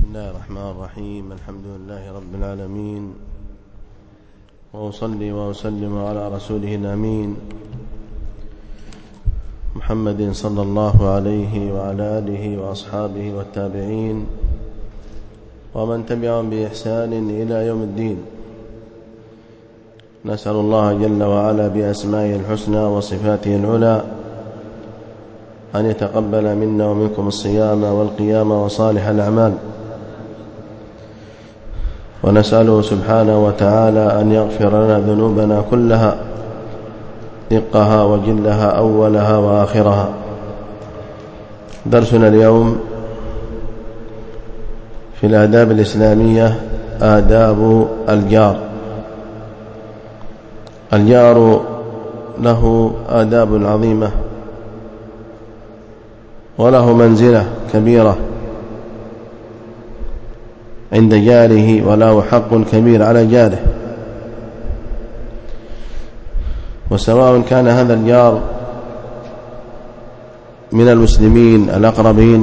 الله الرحمن الرحيم. الحمد لله رب العالمين، وأصلي وأسلم على رسوله الأمين محمد صلى الله عليه وعلى آله وأصحابه والتابعين ومن تبعهم بإحسان إلى يوم الدين. نسأل الله جل وعلا بأسمائه الحسنى وصفاته العلى أن يتقبل منا ومنكم الصيام والقيام وصالح الأعمال، ونسأله سبحانه وتعالى أن يغفر لنا ذنوبنا كلها دقها وجلها أولها وآخرها. درسنا اليوم في الآداب الإسلامية آداب الجار. الجار له آداب عظيمة وله منزلة كبيرة عند جاره، وله حق كبير على جاره، وسواء كان هذا الجار من المسلمين الأقربين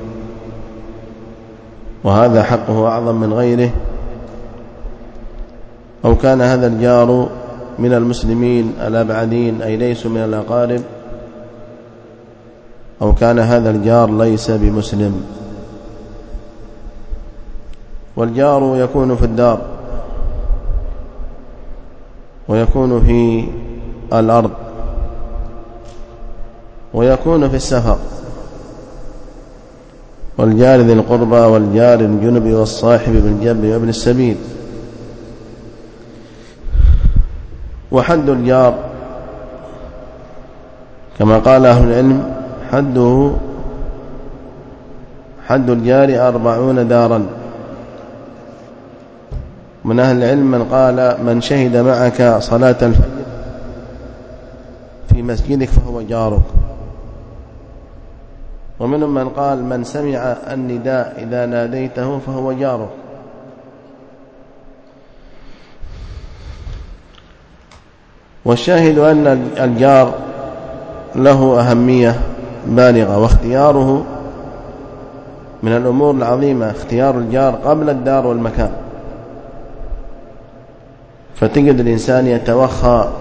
وهذا حقه أعظم من غيره، أو كان هذا الجار من المسلمين الأبعدين أي ليسوا من الأقارب، أو كان هذا الجار ليس بمسلم. والجار يكون في الدار، ويكون في الأرض، ويكون في السفر، والجار ذي القربى والجار الجنب والصاحب بالجنب وابن السبيل. وحد الجار كما قال أهل العلم حد الجار 40 دارا. من أهل العلم من قال من شهد معك صلاة الفجر في مسجدك فهو جارك، ومنهم من قال من سمع النداء إذا ناديته فهو جارك. والشاهد أن الجار له أهمية بالغة، واختياره من الأمور العظيمة، اختيار الجار قبل الدار والمكان. فتجد الإنسان يتوخى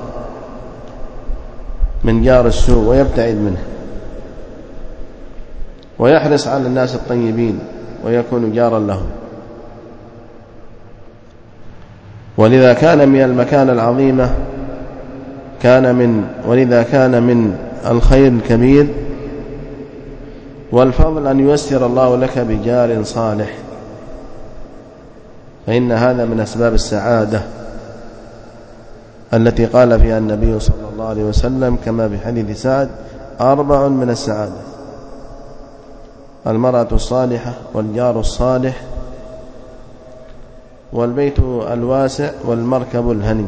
من جار السوء ويبتعد منه، ويحرص على الناس الطيبين ويكون جارا لهم. ولذا كان من المكان العظيمة ولذا كان من الخير الكبير والفضل أن ييسر الله لك بجار صالح، فإن هذا من أسباب السعادة التي قال فيها النبي صلى الله عليه وسلم كما في حديث سعد: 4 من السعادة: المرأة الصالحة، والجار الصالح، والبيت الواسع، والمركب الهني.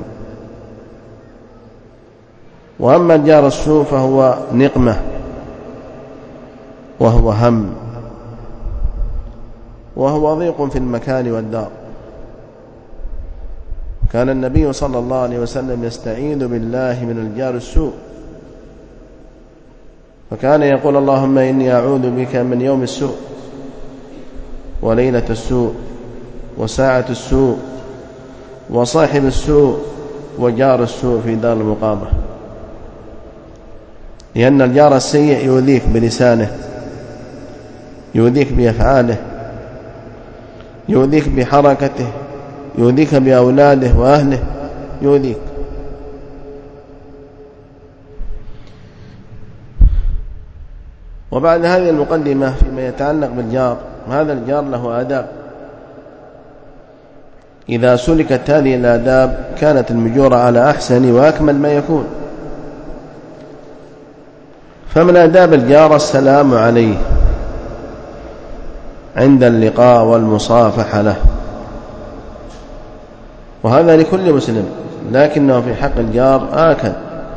وأما الجار السوء فهو نقمة وهو هم وهو ضيق في المكان والدار. كان النبي صلى الله عليه وسلم يستعيذ بالله من الجار السوء، فكان يقول: اللهم إني أعوذ بك من يوم السوء وليلة السوء وساعة السوء وصاحب السوء وجار السوء في دار المقامة. لأن الجار السيء يؤذيك بلسانه، يؤذيك بأفعاله، يؤذيك بحركته، يؤذيك بأولاده وأهله، يؤذيك. وبعد هذه المقدمة فيما يتعلق بالجار، هذا الجار له آداب. إذا سلكت هذه الآداب كانت المجورة على أحسن وأكمل ما يكون. فمن آداب الجار السلام عليه عند اللقاء والمصافحة له، وهذا لكل مسلم، لكنه في حق الجار آكد،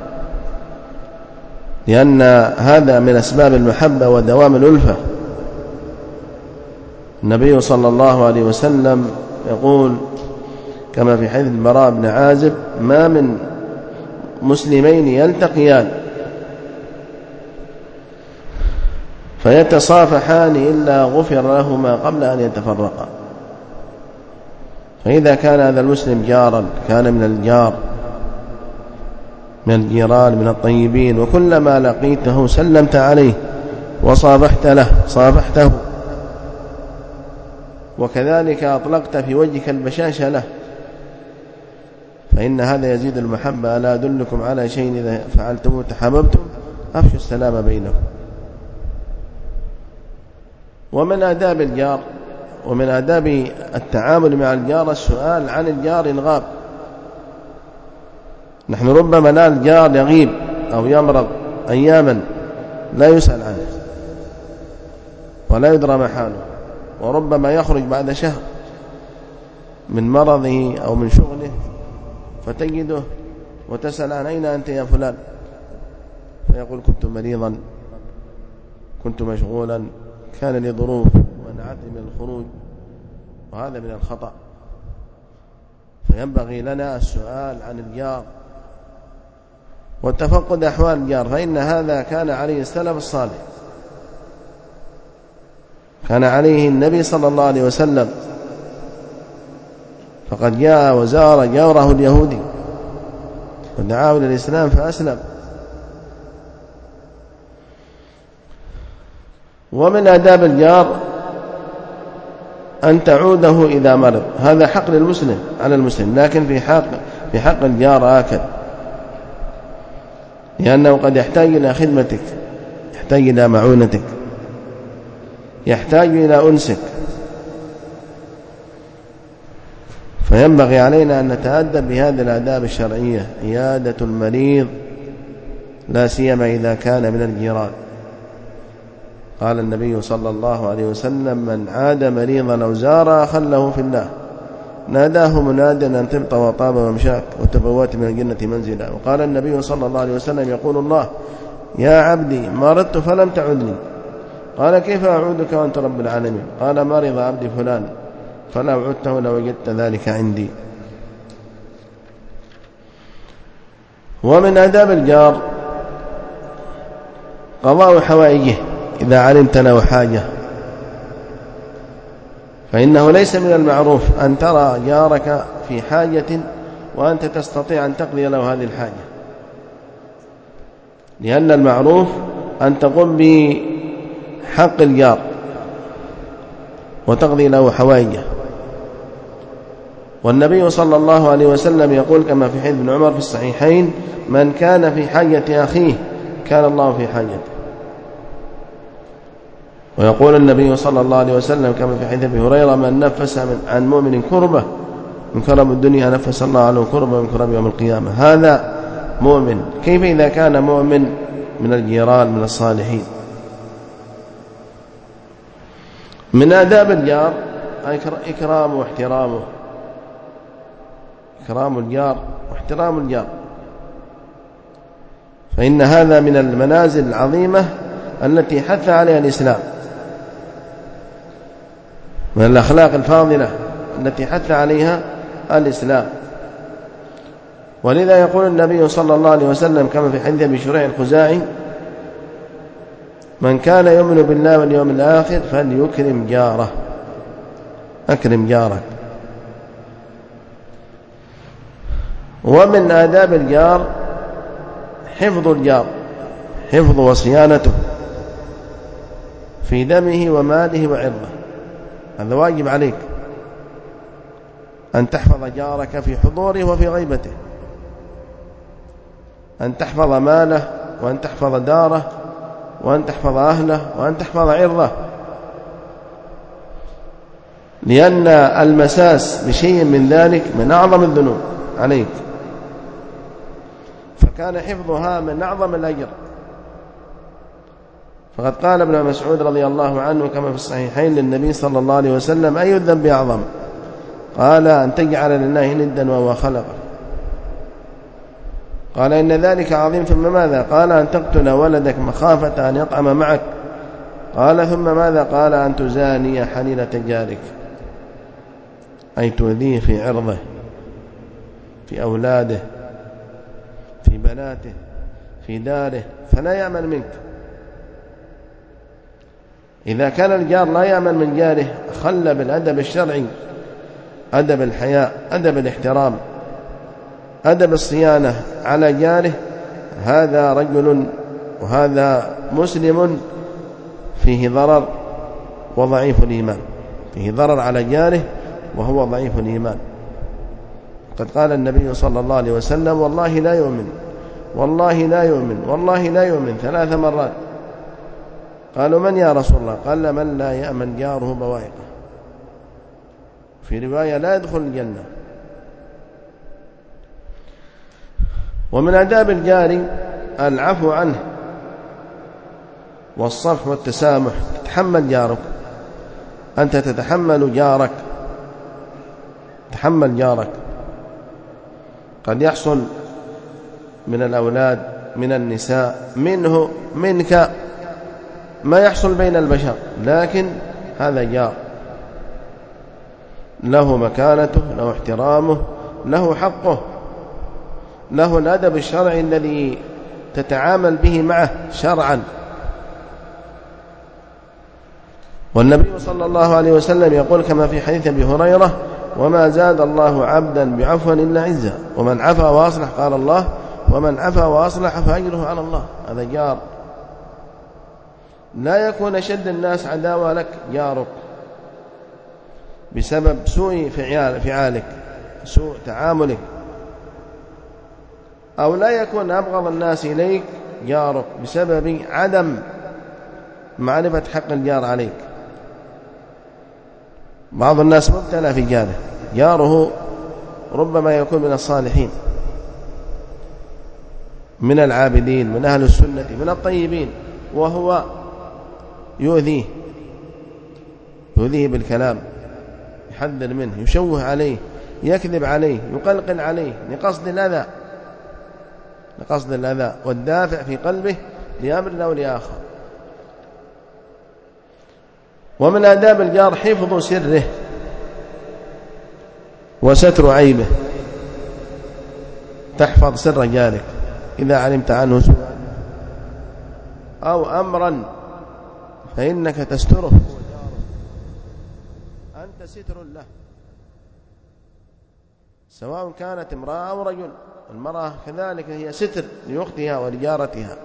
لأن هذا من أسباب المحبة ودوام الألفة. النبي صلى الله عليه وسلم يقول كما في حديث البراء بن عازب: ما من مسلمين يلتقيان فيتصافحان إلا غفر لهما قبل أن يتفرقا. فإذا كان هذا المسلم جارا كان من الجار من الجيران من الطيبين، وكلما لقيته سلمت عليه صافحته، وكذلك أطلقت في وجهك البشاشة له، فإن هذا يزيد المحبة. ألا أدلكم على شيء إذا فعلتموه تحاببتم؟ أفشوا السلام بينكم. ومن آداب الجار ومن آداب التعامل مع الجار السؤال عن الجار إن غاب. نحن ربما لا الجار يغيب أو يمرض أياما لا يسأل عنه ولا يدرى محاله، وربما يخرج بعد شهر من مرضه أو من شغله فتجده وتسأل عن أين أنت يا فلان، فيقول كنت مريضا، كنت مشغولا، كان لي ظروف ومنعتني من الخروج، وهذا من الخطأ. فينبغي لنا السؤال عن الجار وتفقد أحوال الجار، فإن هذا كان عليه السلف الصالح، كان عليه النبي صلى الله عليه وسلم، فقد جاء وزار جاره اليهودي ودعاه إلى الإسلام فأسلم. ومن آداب الجار أن تعوده إذا مرض، هذا حق للمسلم على المسلم، لكن في حق الجار آكد، لأنه قد يحتاج إلى خدمتك، يحتاج إلى معونتك، يحتاج إلى أنسك، فينبغي علينا أن نتأدب بهذه الآداب الشرعية، عيادة المريض لا سيما إذا كان من الجيران. قال النبي صلى الله عليه وسلم من عاد مريضا أو زار أخله في الله ناداه مناد أن طبت وطاب ممشاك وتبوات من الجنة منزلا. وقال النبي صلى الله عليه وسلم يقول الله يا عبدي مرضت فلم تعدني، قال كيف أعودك وأنت رب العالمين؟ قال مرض عبدي فلان فلا عدته لوجدت ذلك عندي. ومن آداب الجار قضاء حوائجه إذا علمت له حاجة، فإنه ليس من المعروف أن ترى جارك في حاجة وأنت تستطيع أن تقضي له هذه الحاجة، لأن المعروف أن تقوم بحق الجار وتقضي له حوائجه. والنبي صلى الله عليه وسلم يقول كما في حديث ابن عمر في الصحيحين من كان في حاجة أخيه كان الله في حاجته. ويقول النبي صلى الله عليه وسلم كما في حديث ابي هريرة من نفس عن مؤمن كربة من كرب الدنيا نفس الله عنه كربة من كرب يوم القيامة. هذا مؤمن، كيف إذا كان مؤمن من الجيران من الصالحين؟ من آداب الجار إكرامه واحترامه، إكرام الجار واحترام الجار، فإن هذا من المنازل العظيمة التي حث عليها الإسلام، من الأخلاق الفاضلة التي حث عليها الإسلام. ولذا يقول النبي صلى الله عليه وسلم كما في حديث أبي شريح الخزاعي من كان يؤمن بالله واليوم الآخر فليكرم جاره، أكرم جارك. ومن آداب الجار حفظ الجار، حفظ وصيانته في دمه وماله وعرضه، هذا واجب عليك أن تحفظ جارك في حضوره وفي غيبته، أن تحفظ ماله وأن تحفظ داره وأن تحفظ أهله وأن تحفظ عرضه، لأن المساس بشيء من ذلك من أعظم الذنوب عليك، فكان حفظها من أعظم الأجر. فقد قال ابن مسعود رضي الله عنه كما في الصحيحين للنبي صلى الله عليه وسلم أي الذنب أعظم؟ قال أن تجعل لله ندا وهو خلقه. قال إن ذلك عظيم، ثم ماذا؟ قال أن تقتل ولدك مخافة أن يطعم معك. قال ثم ماذا؟ قال أن تزاني حليلة جارك، أي تؤذيه في عرضه، في أولاده، في بناته، في داره، فلا يأمن منك. إذا كان الجار لا يأمن من جاره خل بالأدب الشرعي، أدب الحياء، أدب الاحترام، أدب الصيانة على جاره، هذا رجل وهذا مسلم فيه ضرر وضعيف الإيمان، فيه ضرر على جاره وهو ضعيف الإيمان. قد قال النبي صلى الله عليه وسلم: والله لا يؤمن، والله لا يؤمن، والله لا يؤمن 3 مرات. قالوا: من يا رسول الله؟ قال: من لا يأمن جاره بوائقه. في رواية: لا يدخل الجنة. ومن آداب الجار العفو عنه والصفح والتسامح. تتحمل جارك، أنت تتحمل جارك، تحمل جارك. قد يحصل من الأولاد، من النساء، منه، منك، ما يحصل بين البشر، لكن هذا جار له مكانته، له احترامه، له حقه، له الأدب الشرعي الذي تتعامل به معه شرعا. والنبي صلى الله عليه وسلم يقول كما في حديث أبي هريرة: وما زاد الله عبدا بعفو إلا عزا، ومن عفا وأصلح، قال الله: ومن عفا وأصلح فأجره على الله. هذا جار. لا يكون أشد الناس عداوة لك جارك بسبب سوء فعالك، سوء تعاملك، أو لا يكون أبغض الناس إليك جارك بسبب عدم معرفة حق الجار عليك. بعض الناس مبتلى في جاره، جاره ربما يكون من الصالحين، من العابدين، من أهل السنة، من الطيبين، وهو يؤذيه بالكلام، يحذر منه، يشوه عليه، يكذب عليه، يقلقل عليه لقصد الأذى والدافع في قلبه لأمر أو لآخر. ومن آداب الجار حفظ سره وستر عيبه. تحفظ سر جارك إذا علمت عنه سوءا أو أمرا فإنك تستره، أنت ستر له، سواء كانت امرأة أو رجل. المرأة كذلك هي ستر لأختها ولجارتها.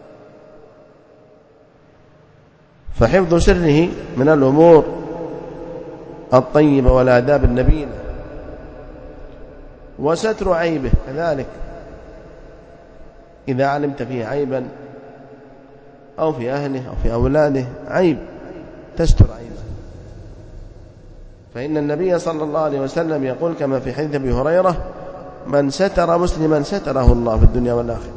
فحفظ سره من الأمور الطيبة والآداب النبيلة. وستر عيبه كذلك، إذا علمت فيه عيبا أو في أهله أو في أولاده عيب، تستر عيبه. فإن النبي صلى الله عليه وسلم يقول كما في حديث أبي هريرة: من ستر مسلما ستره الله في الدنيا والآخرة.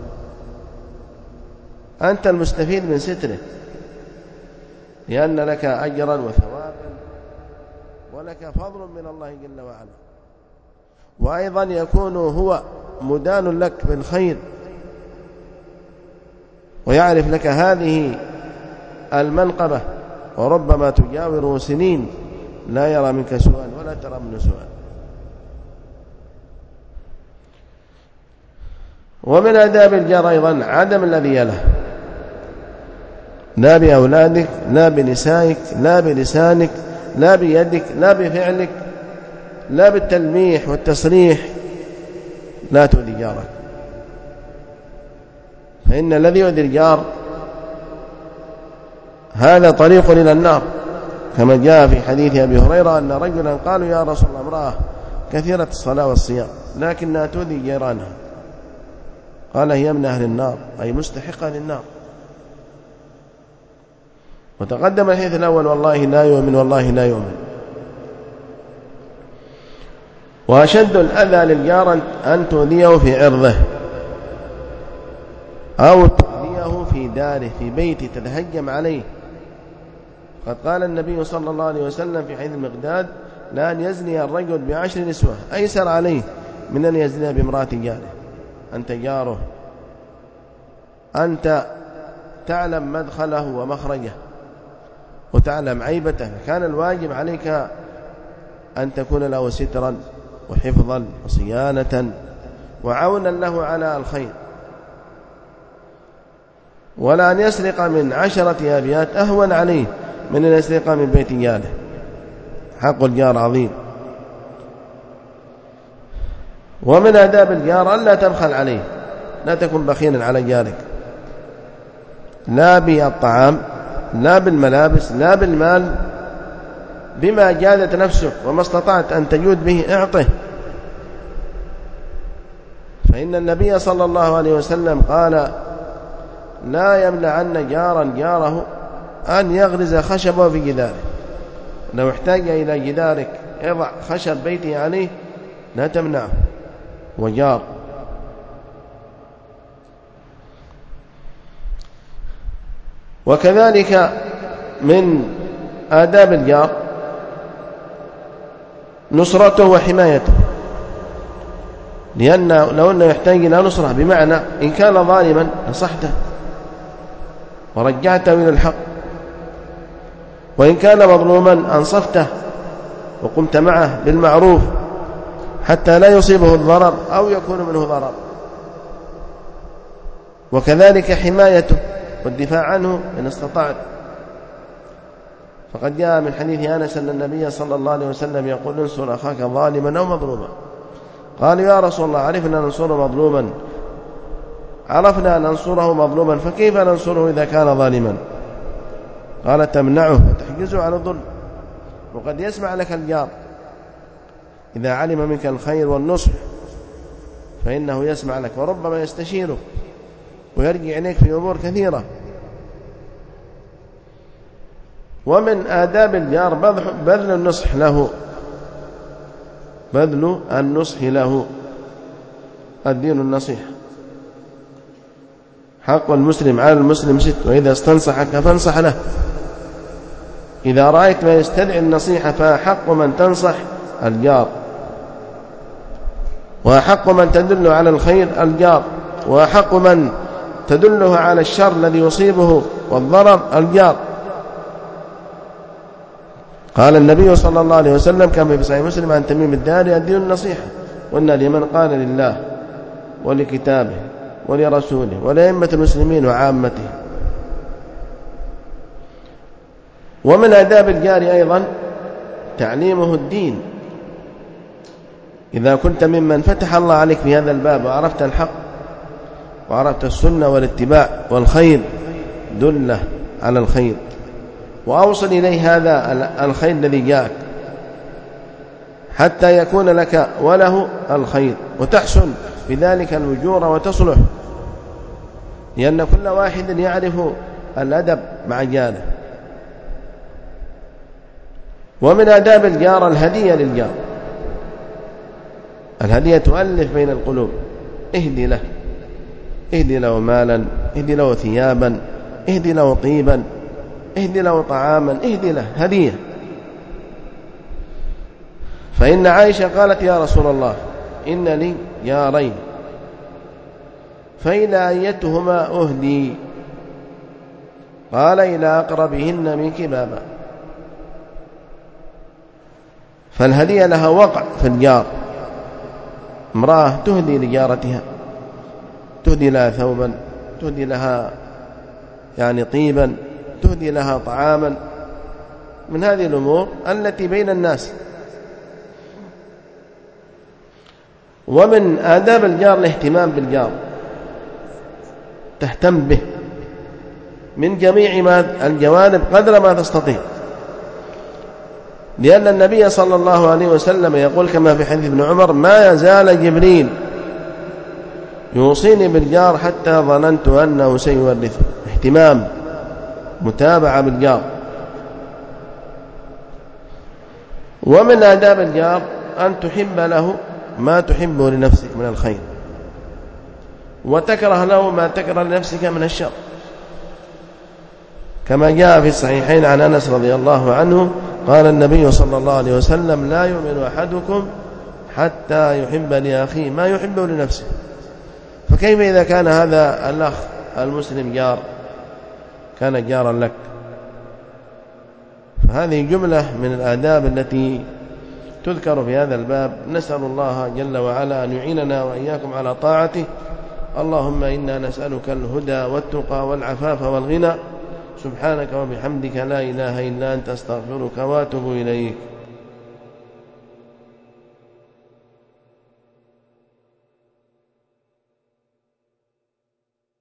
أنت المستفيد من ستره، لأن لك أجرا وثوابا ولك فضل من الله جل وعلا، وأيضا يكون هو مدان لك بالخير ويعرف لك هذه المنقبة، وربما تجاوره سنين لا يرى منك سوءا ولا ترى منه سوءا. ومن آداب الجار أيضا عدم الأذية له، لا بأولادك، لا بنسائك، لا بلسانك، لا بيدك، لا بفعلك، لا بالتلميح والتصريح. لا تؤذي جارك، فإن الذي يؤذي الجار هذا طريق إلى النار، كما جاء في حديث أبي هريرة أن رجلا قالوا: يا رسول الله، امرأة كثيرة الصلاة والصيام لكنها تؤذي جيرانها. قال: هي من أهل النار، أي مستحقة للنار. وتقدم الحديث الأول: والله لا يؤمن، والله لا يؤمن. وأشد الأذى للجار أن تؤذيه في عرضه أو تؤذيه في داره، في بيته، تتهجم عليه. قد قال النبي صلى الله عليه وسلم في حديث المقداد: لأن يزني الرجل ب10 نسوة أيسر عليه من أن يزني بامرأة جاره. أنت جاره، أنت تعلم مدخله ومخرجه وتعلم عيبته، كان الواجب عليك أن تكون له سترا وحفظا وصيانة وعونا له على الخير. ولا أن يسرق من 10 أبيات أهون عليه من الاستيقاظ من بيت جاره. حق الجار عظيم. ومن آداب الجار ألا تبخل عليه، لا تكن بخيلا على جارك، لا بالطعام لا بالملابس لا بالمال، بما جادت نفسك وما استطعت أن تجود به اعطه. فإن النبي صلى الله عليه وسلم قال: لا يمنعن جارا جاره أن يغرز خشبه في جداره. لو احتاج إلى جدارك يضع خشب بيته عليه لا تمنعه، وجار. وكذلك من آداب الجار نصرته وحمايته، لأن لو أنه يحتاج إلى نصرة، بمعنى إن كان ظالما نصحته ورجعته إلى الحق، وإن كان مظلوما أنصفته وقمت معه بالمعروف حتى لا يصيبه الضرر أو يكون منه ضرر. وكذلك حمايته والدفاع عنه إن استطعت. فقد جاء من حديث أنس أن النبي صلى الله عليه وسلم يقول: انصر أخاك ظالما أو مظلوما. قال: يا رسول الله، عرفنا ننصره مظلوما. عرفنا أن ننصره مظلوما، فكيف ننصره إذا كان ظالما؟ قال: تمنعه وتحجزه على الظلم. وقد يسمع لك الجار إذا علم منك الخير والنصح، فإنه يسمع لك وربما يستشيرك ويرجع إليك في أمور كثيرة. ومن آداب الجار بذل النصح له، بذل النصح له. الدين النصيحة. حق المسلم على المسلم 6: وإذا استنصحك فانصح له. إذا رأيت ما يستدعي النصيحة فحق من تنصح الجار، وحق من تدل على الخير الجار، وحق من تدله على الشر الذي يصيبه والضرر الجار. قال النبي صلى الله عليه وسلم كما في صحيح مسلم عن تميم الداري: الدين النصيحة. وإن لمن قال لله ولكتابه ولرسوله ولأئمة المسلمين وعامته. ومن آداب الجار أيضا تعليمه الدين. إذا كنت ممن فتح الله عليك في هذا الباب وعرفت الحق وعرفت السنة والاتباع والخير، دله على الخير وأوصل إليه هذا الخير الذي جاءك حتى يكون لك وله الخير، وتحسن بذلك الوجور وتصلح، لأن كل واحد يعرف الأدب مع جاره. ومن آداب الجار الهدية للجار. الهدية تؤلف بين القلوب. اهدي له مالا، اهدي له ثيابا، اهدي له طيبا، اهدي له طعاما، اهدي له هدية. فإن عائشة قالت: يا رسول الله، إن لي جارين، فإلى أيتهما أهدي؟ قال: إلى أقربهن منك بابا. فالهدية لها وقع في الجار. امرأة تهدي لجارتها، تهدي لها ثوبا، تهدي لها طيبا، تهدي لها طعاما، من هذه الأمور التي بين الناس. ومن آداب الجار الاهتمام بالجار، تهتم به من جميع الجوانب قدر ما تستطيع، لأن النبي صلى الله عليه وسلم يقول كما في حديث ابن عمر: ما يزال جبريل يوصيني بالجار حتى ظننت أنه سيورثه. اهتمام، متابعة بالجار. ومن آداب الجار أن تحب له ما تحبه لنفسك من الخير، وتكره له ما تكره لنفسك من الشر، كما جاء في الصحيحين عن أنس رضي الله عنه قال النبي صلى الله عليه وسلم: لا يؤمن أحدكم حتى يحب لأخيه ما يحبه لنفسه. فكيف إذا كان هذا الأخ المسلم جار، كان جارا لك؟ فهذه جملة من الآداب التي تذكر في هذا الباب. نسأل الله جل وعلا أن يعيننا وإياكم على طاعته. اللهم إنا نسألك الهدى والتقى والعفاف والغنى. سبحانك وبحمدك لا إله إلا أنت أستغفرك وأتوب إليك.